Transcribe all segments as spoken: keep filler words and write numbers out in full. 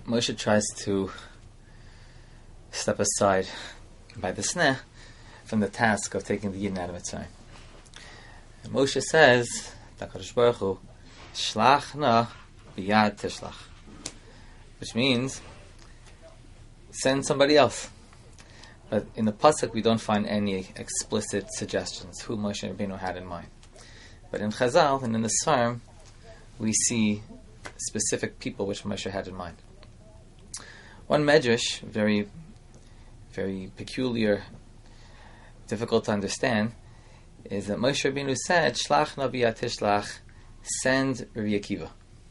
Moshe tries to step aside by the sneh from the task of taking the Yidden out of Mitzrayim. And Moshe says, HaKadosh Baruch Hu, Shlach na biyad tishlach, which means send somebody else. But in the pasuk we don't find any explicit suggestions who Moshe Rabbeinu had in mind. But in Chazal and in the Sfarim we see specific people which Moshe had in mind. One medrash, very, very peculiar, difficult to understand, is that Moshe Rabbeinu said, Shlach na biyad tishlach, send Rabbi Akiva.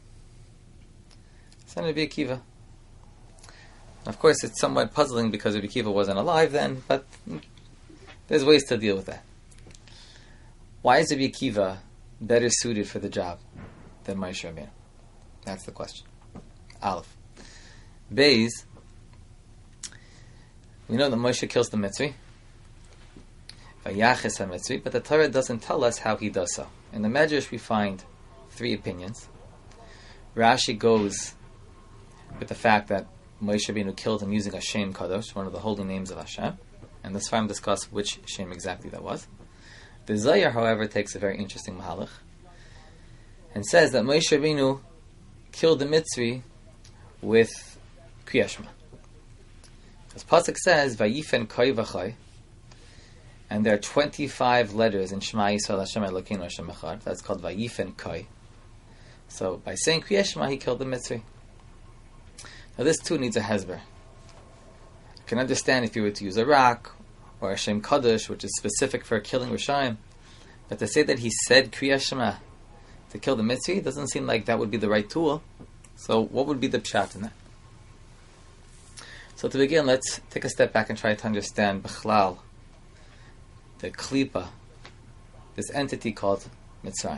Send Rabbi Akiva. Of course, it's somewhat puzzling because Rabbi Akiva wasn't alive then, but there's ways to deal with that. Why is Rabbi Akiva better suited for the job than Moshe Rabbeinu? That's the question. Aleph. Beis, we know that Moshe kills the Mitzri, Vayachis HaMitzri, but the Torah doesn't tell us how he does so. In the Medrash we find three opinions. Rashi goes with the fact that Moshe Rabbeinu killed him using a Shem Kadosh, one of the holy names of Hashem, and the Sfarim discuss which Shem exactly that was. The Zohar, however, takes a very interesting mahalach and says that Moshe Rabbeinu killed the Mitzri with Kriyas Shema. As pasuk says, Vayifen Koi V'Chai, and there are twenty-five letters in Shema Yisrael Hashem Elokeinu Hashem Echad. That's called Vayifen Koi. So by saying Kriyas Shema, he killed the Mitzri. Now this too needs a hesber. You can understand if you were to use a rock or a Shem Kadosh, which is specific for killing Rishayim, but to say that he said Kriyas Shema to kill the Mitzri doesn't seem like that would be the right tool. So what would be the pshat in that? So to begin, let's take a step back and try to understand Bechlal, the Klipa, this entity called Mitzrayim.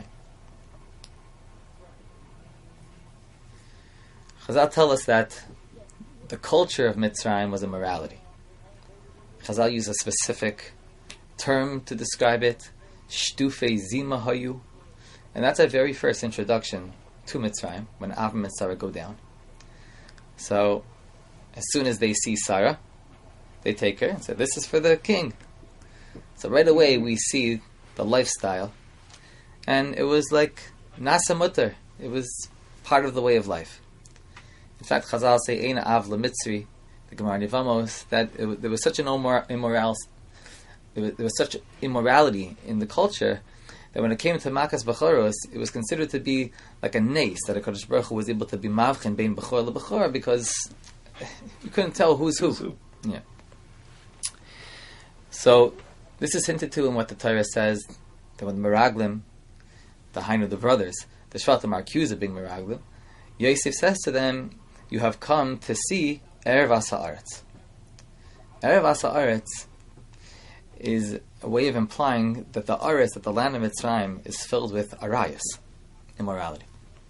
Chazal tell us that the culture of Mitzrayim was immorality. Chazal use a specific term to describe it, Shtufei Zima Hayu, and that's our very first introduction to Mitzrayim, when Avram and Sarah go down. So, as soon as they see Sarah, they take her and say, this is for the king. So right away we see the lifestyle, and it was like Nasa Mutter. It was part of the way of life. In fact, Chazal say, Eina Av LeMitzri, the Gemara Nivamos, that it, there was such an immor- immoral, there was, there was such immorality in the culture that when it came to Makas Bechoros, it was considered to be like a nace, that HaKadosh Baruch Hu was able to be mavchen bein Bechor leBechor, because you couldn't tell who's who. Yeah. So, this is hinted to in what the Torah says, that when the Meraglim, the Hainu of the brothers, the Shvatim are accused of being Meraglim, Yosef says to them, you have come to see Erev Asa Aretz. Erev Asa Aretz is a way of implying that the Aretz, that the land of Mitzrayim, is filled with arayas, immorality.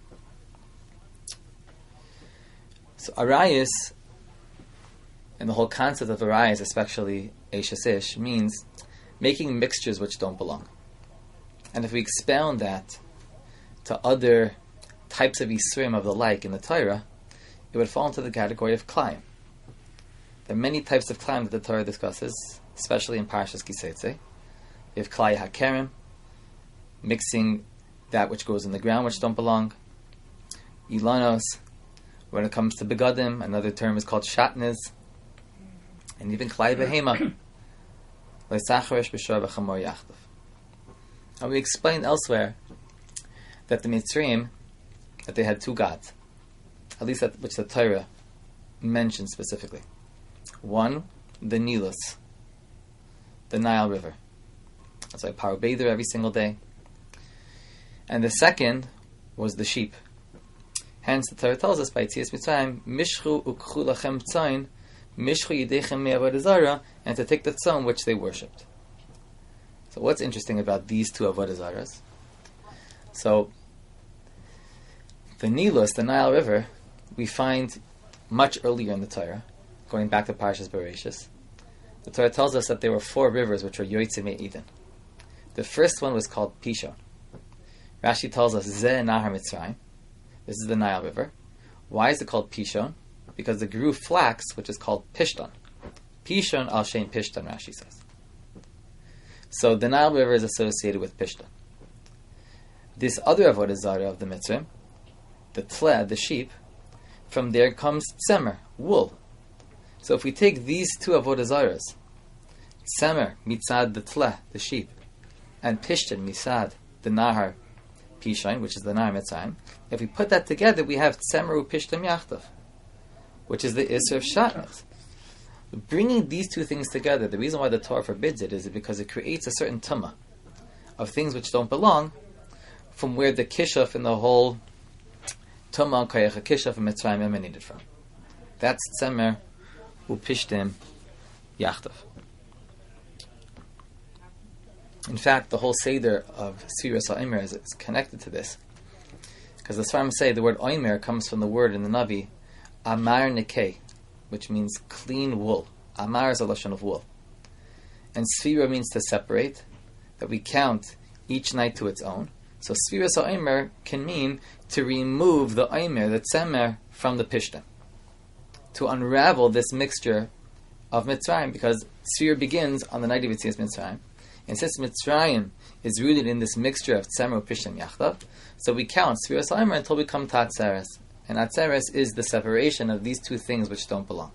So arayas, and the whole concept of arayas, especially Eishes Ish, means making mixtures which don't belong. And if we expound that to other types of Yisrim of the like in the Torah, it would fall into the category of Klayim. There are many types of Klayim that the Torah discusses, especially in Parashas Kiseitze. You have Klai HaKerem, mixing that which goes in the ground which don't belong. Ilanos, when it comes to Begadim, another term is called Shatnez. And even Klai Behema, Leisacharish B'Shor B'Chamor Yachdav. And we explained elsewhere that the Mitzrayim, that they had two gods, at least that which the Torah mentions specifically. One, the Nilus, the Nile River. That's why Paro bathed there every single day. And the second was the sheep. Hence the Torah tells us by Tzias Mitzrayim, Mishchu ukchu lachem tzayin, Mishchu yidechem me'avodah zara, and to take the tzon which they worshipped. So what's interesting about these two avodah zaras? So the Nilus, the Nile River, we find much earlier in the Torah, going back to Parashas Bereshis. The Torah tells us that there were four rivers which were Yotzei Me'Eden. The first one was called Pishon. Rashi tells us, Zeh Nahar Mitzrayim. This is the Nile River. Why is it called Pishon? because it grew flax, which is called pishtan. Pishon al shein pishtan, Rashi says. So the Nile River is associated with pishtan. This other avodah zarah of the Mitzrayim, the tleh, the sheep, from there comes tzemer, wool. So if we take these two avodah zarahs, tzemer mitzad the tleh, the sheep, and pishtan mitzad the nahar pishain, which is the nahar Mitzrayim, if we put that together, we have tzemer upishtam yachtav, which is the isser of shatnez. Bringing these two things together, the reason why the Torah forbids it is because it creates a certain tumah of things which don't belong, from where the kishuf and the whole tumah kayach kishuf and Mitzrayim emanated from. That's tzemer upishtim yachtav. In fact, the whole seder of Sfiras HaOmer is, is connected to this, because the Sfarim say the word Omer comes from the word in the Navi Amar Nekeh, which means clean wool. Amar is a lashon of wool, and Sfira means to separate, that we count each night to its own. So Sfiras HaOmer can mean to remove the Omer, the tzemer, from the pishtim, to unravel this mixture of Mitzrayim, because Sfira begins on the night of Yetzias Mitzrayim. And since Mitzrayim is rooted in this mixture of tzemer, pishtim, yachtav, so we count Sfiras HaOmer until we come to Atzeres. And Atzeres is the separation of these two things which don't belong.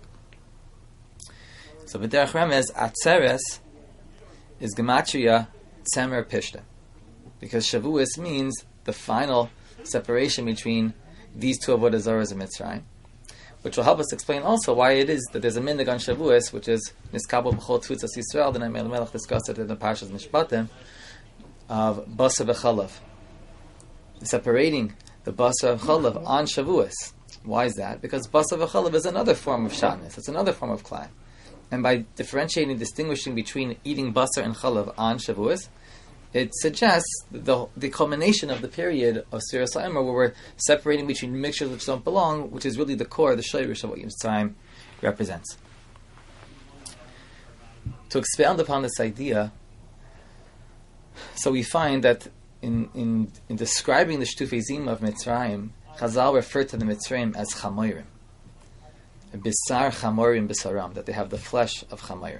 So B'derech Remez, Atzeres is Gematria tzemer pishtim, because Shavuos means the final separation between these two avodah zarahs and Mitzrayim, which will help us explain also why it is that there's a minhag on Shavuos, which is Niskabel B'chol Tfutzas Yisrael. The Na'amei Melech discussed it in the Parshas Mishpatim of Basar v'Chalav, separating the Basar v'Chalav on Shavuos. Why is that? Because Basar v'Chalav is another form of Shatnez. It's another form of Klai. And by differentiating, distinguishing between eating Basar and Chalav on Shavuos, it suggests the the culmination of the period of Sfiras HaOmer, where we're separating between mixtures which don't belong, which is really the core, the shayrish of what Mitzrayim represents. To expound upon this idea, so we find that in in, in describing the Shtufei Zima of Mitzrayim, Chazal referred to the Mitzrayim as Chamorim. Bisar Chamorim Bisaram, that they have the flesh of Chamorim.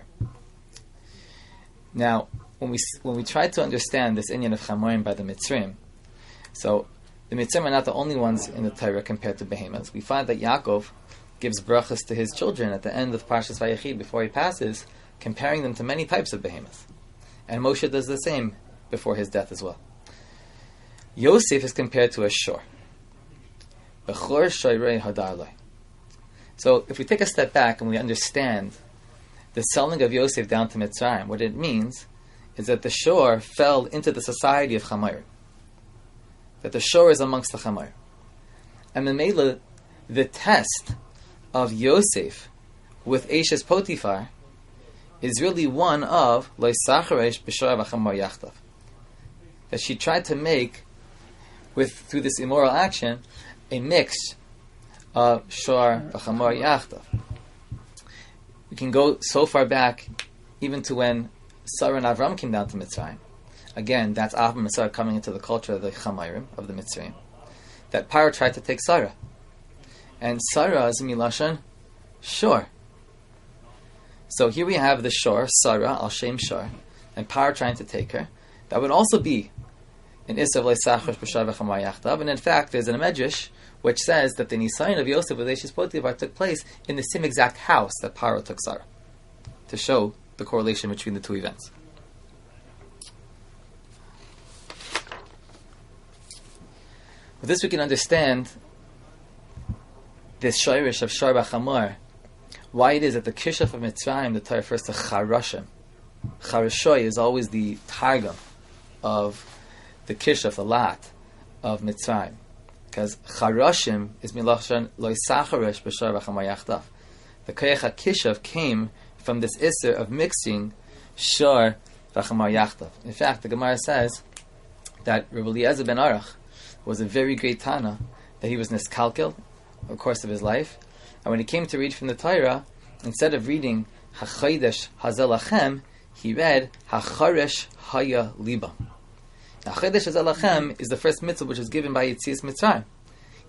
Now, when we when we try to understand this inyan of Chamorim by the Mitzrayim, so the Mitzrayim are not the only ones in the Torah compared to behemoths. We find that Yaakov gives brachas to his children at the end of Parshas Vayechi before he passes, comparing them to many types of behemoths. And Moshe does the same before his death as well. Yosef is compared to a shor. Bechor shoyrei hadarloi. So if we take a step back and we understand the selling of Yosef down to Mitzrayim, what it means is that the shor fell into the society of Chamayr. That the shor is amongst the Chamayr. And Memela, the test of Yosef with Eshes Potifar is really one of Lo Sacharesh B'Shor V'Chamar Yachtav. That she tried to make, with through this immoral action, a mix of Shor V'Chamar Yachtav. We can go so far back, even to when Sarah and Avram came down to Mitzrayim. Again, that's Avram and Sarah coming into the culture of the Chamayrim, of the Mitzrayim. That Paro tried to take Sarah. And Sarah is Milashon Shor. So here we have the Shor, Sarah, Al Shem Shor, and Paro trying to take her. That would also be an Isav Le'Sachosh B'Shar V'Chamar Yachtav. And in fact, there's an Medrash which says that the Nisayon of Yosef with Eshes Potifar took place in the same exact house that Paro took Sarah, to show the correlation between the two events. With this we can understand this shayrish of Shor B'Chamar, why it is that the Kishuf of Mitzrayim, the Torah refers to Charashim. Charashoy is always the targum of the Kishuf, the lot of Mitzrayim. Because Charashim is Milachon Lo Sacharesh B'Shor V'Chamar Yachtav. The Koyach HaKishuf came from this Isser of mixing Shor V'Chamar Yachtav. In fact, the Gemara says that Rabbi Eliezer ben Arach was a very great Tana, that he was niskalkel over the course of his life. And when he came to read from the Torah, instead of reading HaChodesh Hazel Lachem, he read HaCharesh Haya Liba. Now, Chodesh Hazel Lachem is the first mitzvah which is given by Yetzias Mitzrayim.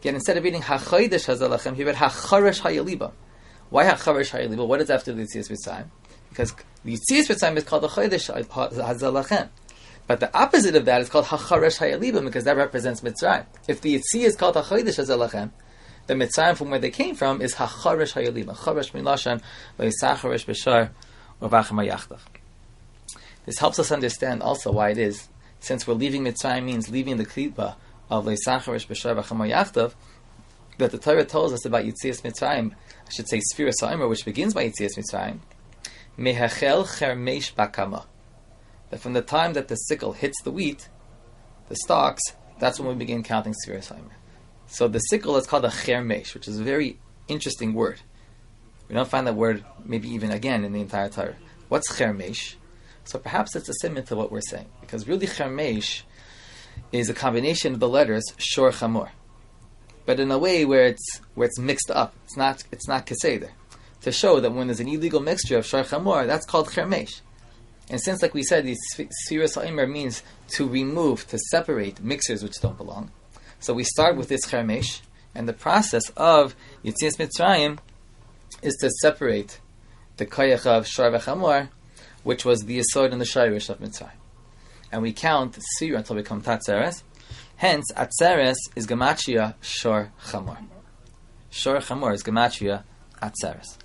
Yet instead of reading HaChodesh Hazalachem, he read HaCharesh Hayaliba. Why HaCharesh Hayaliba? What does that have to do with Yitzias Mitzrayim? Because Yitzias Mitzrayim is called the Chodesh Hazalachem. But the opposite of that is called HaCharesh Hayaliba, because that represents Mitzrayim. If the Yitzia is called HaChodesh Hazalachem, the Mitzrayim from where they came from is HaCharesh Hayaliba. Charesh Milashan, V'yisacharesh B'shar, Uvachem HaYachdav. This helps us understand also why it is, since we're leaving Mitzrayim means leaving the Klippa of V'yisacharesh B'shar V'achem HaYachdav, that the Torah tells us about Yitzias Mitzrayim, I should say Sfiras HaOmer, which begins by Yitzias Mitzrayim, Mehachel Chermesh Bakama. That from the time that the sickle hits the wheat, the stalks, that's when we begin counting Sfiras HaOmer. So the sickle is called a Chermesh, which is a very interesting word. We don't find that word maybe even again in the entire Torah. What's Chermesh? So perhaps it's a simile to what we're saying. Because really Chermesh is a combination of the letters Shor Chamor. But in a way where it's where it's mixed up. It's not it's not Keseder. To show that when there's an illegal mixture of Shor Chamor, that's called Chermesh. And since, like we said, the Sfiras HaOmer means to remove, to separate mixtures which don't belong. So we start with this Chermesh, and the process of Yitzias Mitzrayim is to separate the Koyach of Shor v'Chamor, which was the Yesod and the Shayrish of Mitzrayim. And we count Sfira until we come to Atzeres. Hence, Atzeres is Gematria Shor Chamor. Shor Chamor is Gematria Atzeres.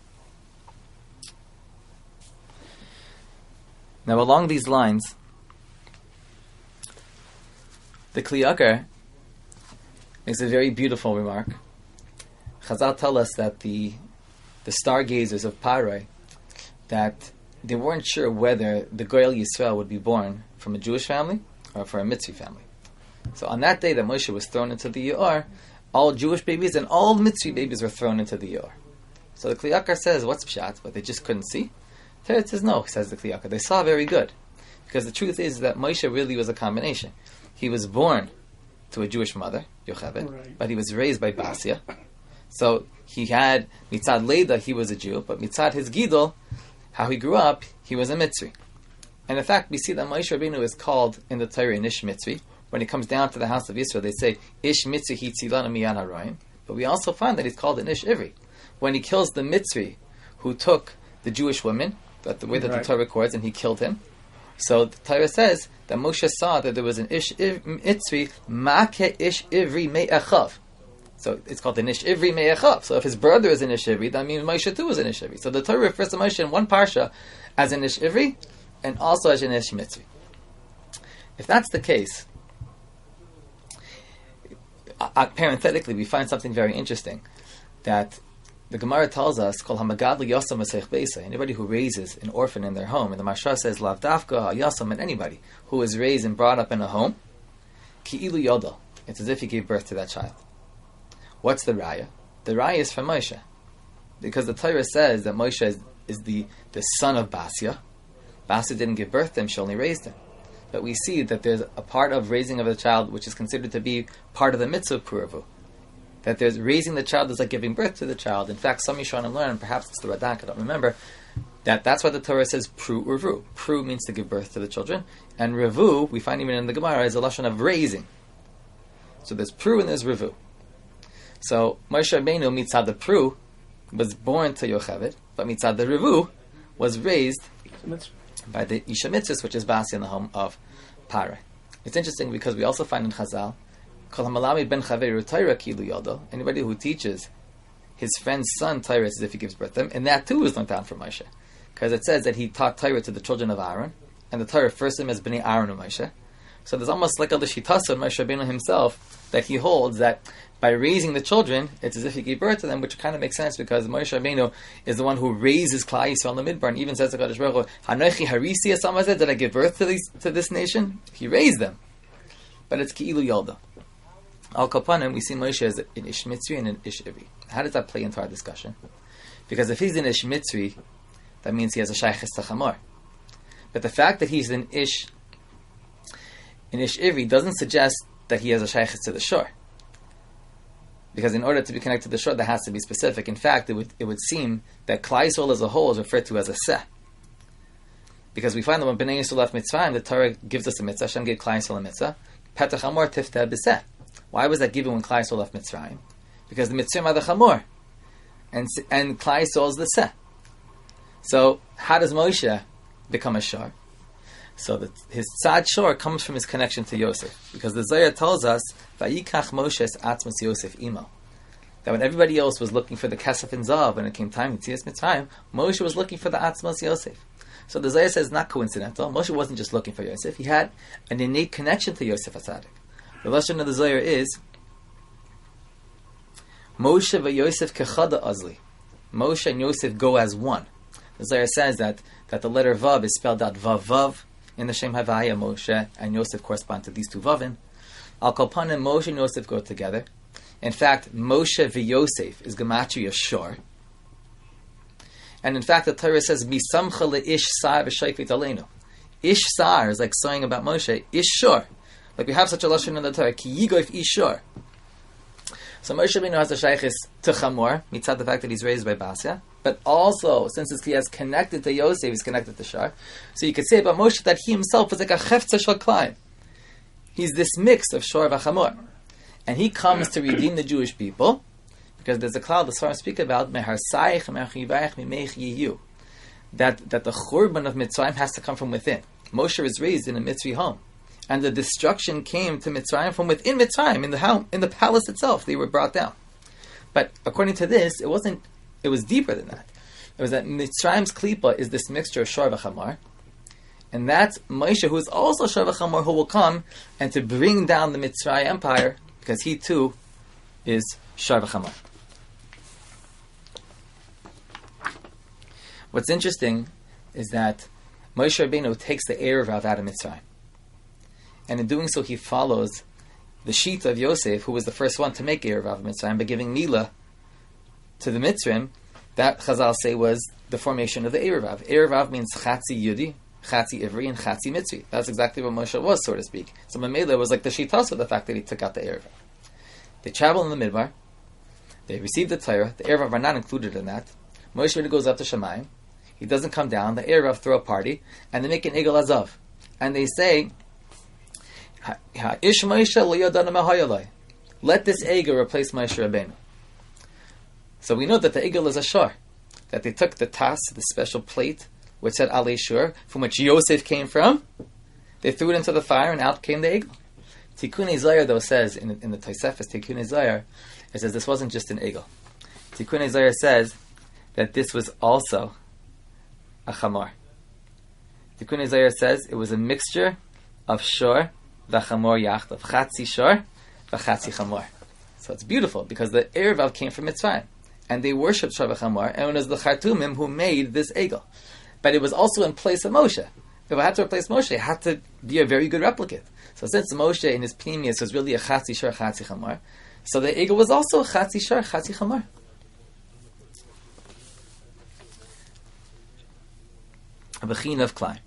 Now, along these lines, the Kli Yakar makes a very beautiful remark. Chazal tell us that the the stargazers of Parai, that they weren't sure whether the Goyal Yisrael would be born from a Jewish family or from a Mitzri family. So on that day that Moshe was thrown into the Yor, all Jewish babies and all Mitzri babies were thrown into the Yor. So the Kli Yakar says, what's Pshat? But they just couldn't see. Teretz says, no, says the Kli Yakar. They saw very good. Because the truth is that Moshe really was a combination. He was born to a Jewish mother, Yocheved, right, but he was raised by Basia. So he had, mitzad Leda, he was a Jew, but mitzad his Gidol, how he grew up, he was a Mitzri. And in fact, we see that Moshe Rabbeinu is called in the Torah an Ish Mitzri. When he comes down to the house of Israel, they say, Ish Mitzri hitzilanu miyan harayim. But we also find that he's called an Ish Ivri. When he kills the Mitzri who took the Jewish women, that the way that right. the Torah records, and he killed him. So the Torah says that Moshe saw that there was an Ish Mitzri, Make Ish Ivri Me'echav. So it's called an Ish Ivri Me'echav. So if his brother is an Ish Ivri, that means Moshe too was an Ish Ivri. So the Torah refers to Moshe in one parsha as an Ish Ivri, and also as an Ish Mitzri. If that's the case, uh, parenthetically, we find something very interesting, that the Gemara tells us, "Kol hamagadli yasam asech beisa." Anybody who raises an orphan in their home, and the Mashra says, "Lav dafka yasam," and anybody who is raised and brought up in a home, ki'ilu yoda. It's as if he gave birth to that child. What's the raya? The raya is from Moshe, because the Torah says that Moshe is, is the, the son of Basia. Basia didn't give birth to him; she only raised him. But we see that there's a part of raising of a child which is considered to be part of the mitzvah of Puravu. That there's raising the child is like giving birth to the child. In fact, some Yishanim learn, and perhaps it's the Radak, I don't remember, that that's why the Torah says Pru Revu. Pru means to give birth to the children, and Revu, we find even in the Gemara, is a lashon of raising. So there's Pru and there's Revu. So Moshe Rabbeinu, mitzad the Pru, was born to Yocheved, but mitzad the Revu was raised by the Isha Mitzvah, which is Basi in the home of Parai. It's interesting because we also find in Chazal, anybody who teaches his friend's son Torah as if he gives birth to them, and that too is learned down from Moshe, because it says that he taught Torah to the children of Aaron, and the Torah refers to him as Bnei Aaron and Moshe. So there's almost like a l'shitasa of Moshe Rabbeinu himself that he holds that by raising the children, it's as if he gave birth to them, which kind of makes sense because Moshe Rabbeinu is the one who raises Klal Yisrael in the Midbar, and even says to Kadosh Baruch Hu, "Hanochi harisi asamazeh," did I give birth to these to this nation? He raised them, but it's ki'ilu yolda. Al Kapanim, we see Moshe as an Ish Mitzri and an Ish Ivri. How does that play into our discussion? Because if he's an Ish Mitzri, that means he has a Shaychus to Chamor. But the fact that he's an Ish an Ish Ivri doesn't suggest that he has a Shaychus to the shore. Because in order to be connected to the shore, that has to be specific. In fact, it would it would seem that Klal Yisrael as a whole is referred to as a Seh. Because we find that when Bnei Yisrael left Mitzrayim, the Torah gives us a mitzvah, Hashem gave Klal Yisrael a mitzvah, Petach Hamor Tifteh B'Seh. Why was that given when Klal Yisrael left Mitzrayim? Because the Mitzrayim are the Chamor, and and Klal Yisrael is the Seh. So how does Moshe become a Shor? So that his Tzad Shor comes from his connection to Yosef, because the Zohar tells us Vayikach Moshe's Atzmos Yosef Imo, that when everybody else was looking for the Kesef and Zav, when it came time to Tzias Mitzrayim, Moshe was looking for the Atzmos Yosef. So the Zohar says not coincidental. Moshe wasn't just looking for Yosef; he had an innate connection to Yosef HaTzadik. The lesson of the Zohar is Moshe v'Yosef kechada azli. Moshe and Yosef go as one. The Zohar says that, that the letter Vav is spelled out Vav Vav in the Shem Havaya. Moshe and Yosef correspond to these two Vavin. Al Kol Panim, Moshe and Yosef go together. In fact, Moshe v'Yosef is Gematria Shor. And in fact, the Torah says, Misamcha le'ish sar v'shayfit aleinu. Ish sar is like saying about Moshe, Ish Shor. Like we have such a lashon in the Torah, Ki yigoif ish shor. So Moshe Rabbeinu has a shaykhis to Chamor, mitzad the fact that he's raised by Basya, but also, since he has connected to Yosef, he's connected to Shar. So you could say about Moshe that he himself is like a chefza shel Klein. He's this mix of Shor v'Chamor. And he comes to redeem the Jewish people, because there's a cloud the Svarim speak about, Meharsayich me'achivayich mimeich yiyu, that that the Churban of Mitzrayim has to come from within. Moshe is raised in a Mitzri home, and the destruction came to Mitzrayim from within Mitzrayim, in the home, in the palace itself. They were brought down. But according to this, it wasn't. It was deeper than that. It was that Mitzrayim's klipa is this mixture of Shor v'Chamor, and that's Moshe, who is also Shor v'Chamor, who will come and to bring down the Mitzrayim empire, because he too is Shor v'Chamor. What's interesting is that Moshe Rabbeinu takes the Erev Rav out of Mitzrayim. And in doing so, he follows the sheet of Yosef, who was the first one to make Erev Rav Mitzrayim, by giving Mila to the Mitzrayim. That, Chazal say, was the formation of the Erev Rav. Erev Rav means Chatzi Yudi, Chatzi Ivri, and Chatzi Mitzri. That's exactly what Moshe was, so to speak. So Mamela was like the Shitas of the fact that he took out the Erev Rav. They travel in the Midbar. They receive the Torah. The Erev Rav are not included in that. Moshe Rabbeinu goes up to Shemayim. He doesn't come down. The Erev Rav throw a party, and they make an Egel Azav. And they say, Ish Moshe lo yadana mehayalai. Let this Egel replace Moshe Rabbeinu. So we know that the Egel is a shor, that they took the tas, the special plate, which said Alei Shur, from which Yosef came from. They threw it into the fire, and out came the Egel. Tikkunei Zohar, though, says in, in the Tosefes, Tikkunei Zohar, it says this wasn't just an Egel. Tikkunei Zohar says that this was also a Chamor. Tikkunei Zohar says it was a mixture of Shor v'Chamor yachdav, Chatzi Shor v'Chatzi Chamor. So it's beautiful, because the Erev Rav came from Mitzrayim, and they worshipped Shor v'Chamor, and it was the Chartumim who made this Egel. But it was also in place of Moshe. If I had to replace Moshe, it had to be a very good replicate. So since Moshe in his Pnimius was really a Chatzi Shor, Chatzi Chamor, so the Egel was also a Chatzi Shor, Chatzi Chamor. A Bechin of Klein.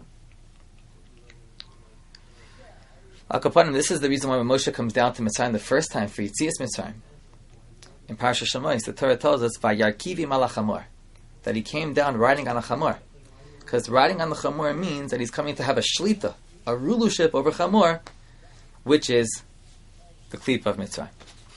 Al Kapanim, this is the reason why when Moshe comes down to Mitzrayim the first time for Yitzias Mitzrayim, in Parashat Shemos, the Torah tells us, Vayarkivi mal hachamor, that he came down riding on a chamor. Because riding on the chamor means that he's coming to have a shlita, a rulership over chamor, which is the klipa of Mitzrayim.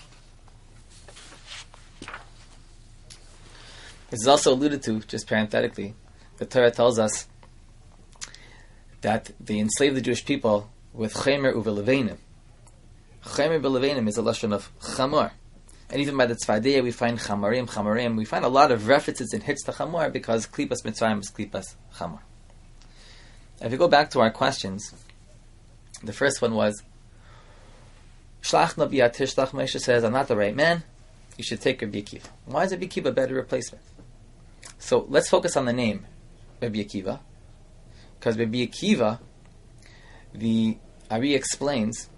This is also alluded to, just parenthetically. The Torah tells us that they enslaved the Jewish people with Chemer u'Velevenim. Chemer u'Velevenim is a lashon of chamor. And even by the Tzfadiyah we find chamarim, chamarim. We find a lot of references in Hitz to chamor, because klipas Mitzrayim is klipas chamor. If we go back to our questions, the first one was, Shlach Nabi Atishlach, Moshe says, I'm not the right man, you should take Rabbi Akiva. Why is Rabbi Akiva a better replacement? So let's focus on the name, Rabbi Akiva. Because Rabbi Akiva, the Ari explains,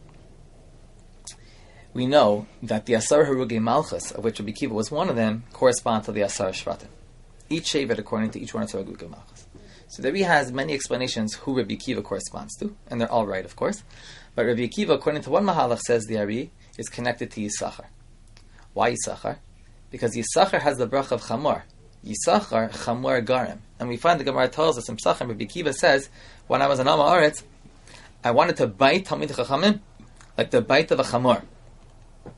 we know that the Asar Harugei Malchus, of which Rabbi Akiva was one of them, correspond to the Asar Shvatim. Each Shevet according to each one of the Harugei Malchus. So the Rebbe has many explanations who Rabbi Akiva corresponds to, and they're all right, of course. But Rabbi Akiva, according to one Mahalach, says the Ari, is connected to Yisachar. Why Yisachar? Because Yisachar has the brach of Chamor. Yisachar, Chamor Garim. And we find the Gemara tells us in Pesachim, Rabbi Akiva says, when I was in Am Haaretz, I wanted to bite Talmid Chachamim like the bite of a Chamor.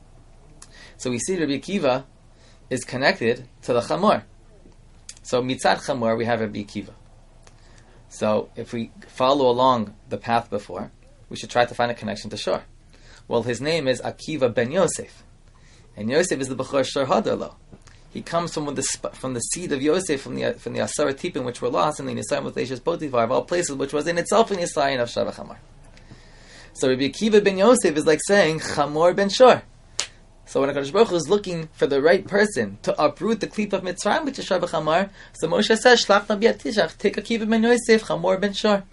So we see Rabbi Akiva is connected to the Chamor. So mitzad Chamor, we have Rabbi Akiva. So if we follow along the path before, we should try to find a connection to Shor. Well, his name is Akiva ben Yosef. And Yosef is the Bechor Shor Hadarlo. He comes from the from the seed of Yosef, from the from the Asara Tipim, which were lost in the Nisayim with Eishes Potiphar, of all places, which was in itself in Yisrael of Shor Chamor. So Rabbi Akiva ben Yosef is like saying Chamor ben Shor. So when HaKadosh Baruch Hu is looking for the right person to uproot the Klip of Mitzrayim, which is Shor Chamor, so Moshe says, Shlach na b'yad Tishach, take Akiva ben Yosef, Chamor ben Shor.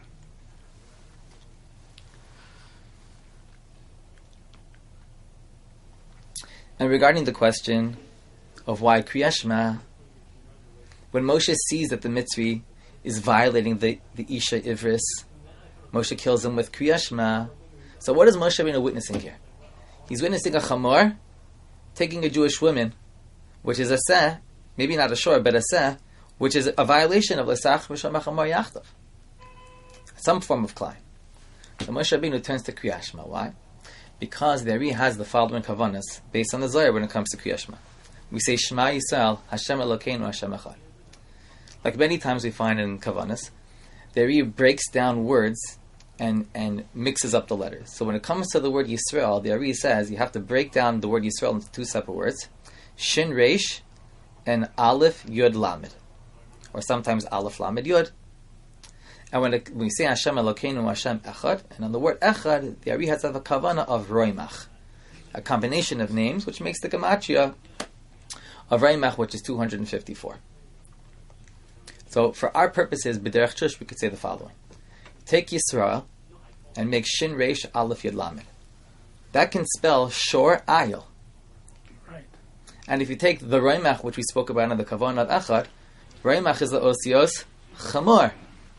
And regarding the question of why Kriyat Shema, when Moshe sees that the Mitzri is violating the, the Isha Ivris, Moshe kills him with Kriyat Shema. So what is Moshe Rabbeinu witnessing here? He's witnessing a Chamor taking a Jewish woman, which is a Seh, maybe not a Shor, but a Seh, which is a violation of L'sach V'Shor Chamor Yachtav. Some form of Klai. So Moshe Rabbeinu turns to Kriyat Shema. Why? Because the Ari has the following kavanas based on the Zohar when it comes to Kriyat Shema. We say Shema Yisrael, Hashem Elokeinu, Hashem Echad. Like many times we find in kavanas, the Ari breaks down words and, and mixes up the letters. So when it comes to the word Yisrael, the Ari says you have to break down the word Yisrael into two separate words, Shin Reish and Aleph Yud Lamed, or sometimes Aleph Lamed Yud. And when, it, when we say Hashem Elokeinu, Hashem Echad, and on the word Echad, the Ari has a kavana of Roimach, a combination of names which makes the gematria of Roimach, which is two hundred fifty-four. So for our purposes, B'derech Chush, we could say the following. Take Yisrael and make Shin Reish Aleph Yud Lamed. That can spell Shor Ayil. Right. And if you take the Roimach, which we spoke about in the kavana of Echad, Roimach is the Osios Chamor.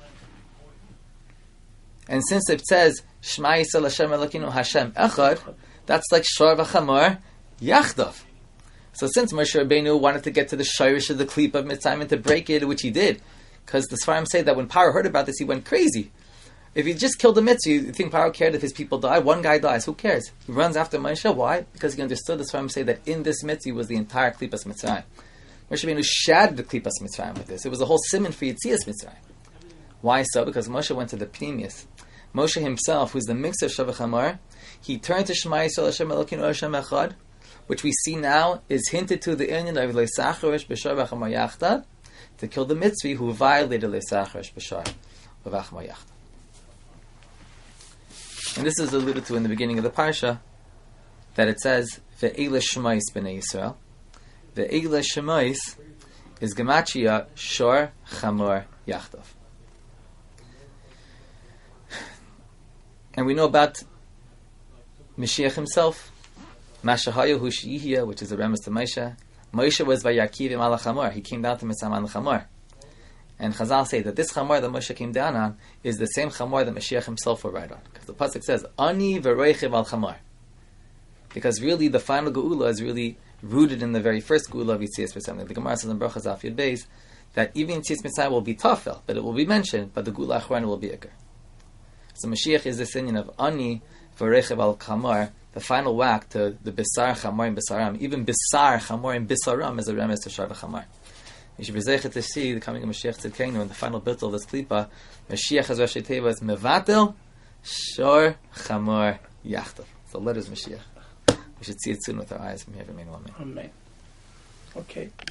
And since it says Shema Yisrael Hashem Elokeinu Hashem Echad, that's like Shor v'Chamor Yachdav. So since Moshe Rabbeinu wanted to get to the shirish of the Klip of Mitzrayim and to break it, which he did, because the Sfarim say that when Paro heard about this, he went crazy. If he just killed the Mitzvah, you think Paro cared if his people die? One guy dies, who cares? He runs after Moshe. Why? Because he understood the Sfarim say that in this Mitzvah was the entire Klipas Mitzrayim. Moshe Rabbeinu shattered the Klipas Mitzrayim with this. It was a whole simon for Yitzias Mitzrayim. Why so? Because Moshe went to the Pnimius. Moshe himself, who's the mix of Shor v'Chamor, he turned to Shema Yisrael Hashem Elokeinu Hashem Echad, which we see now is hinted to the inyan of Leisacharish B'Shor v'Chamor Yachtav, to kill the Mitzri who violated Leisacharish B'Shor v'Chamor Yachtav. And this is alluded to in the beginning of the parsha, that it says Ve'ele Shemais B'nei Yisrael. Ve'ele Shemais is Gematria Shor Chamor Yachtav. And we know about Mashiach himself, Mashahayu Hushiyah, which is a remes to Moshe. Moshe was Vayakivim ala Chamor. He came down to Mitzrayim on the Chamor. And Chazal say that this Chamor that Moshe came down on is the same Chamor that Mashiach himself will ride on. Because the pasuk says, Ani v'roichiv al Chamor. Because really the final Geula is really rooted in the very first Geula of Yitzias Mitzrayim. The Gemara says in Brachas Daf Yud Beis that even Yitzias Mitzrayim will be tafel, but it will be mentioned, but the Geula Achron will be ikar. So Mashiach is this union of Ani v'roichiv al Chamor, the final whack to the Bisar Chamorim Bisaram. Even Bisar Chamorim Bisaram is a remes to Shor v'Chamor. You should be zeichet to see the coming of Mashiach Tzidkeinu and the final bittul of this klipa. Mashiach has Rashi Teva is Mevatel Shor Chamor Yachtav. So letters Mashiach. We should see it soon with our eyes. May have a Amen. Amen. Okay.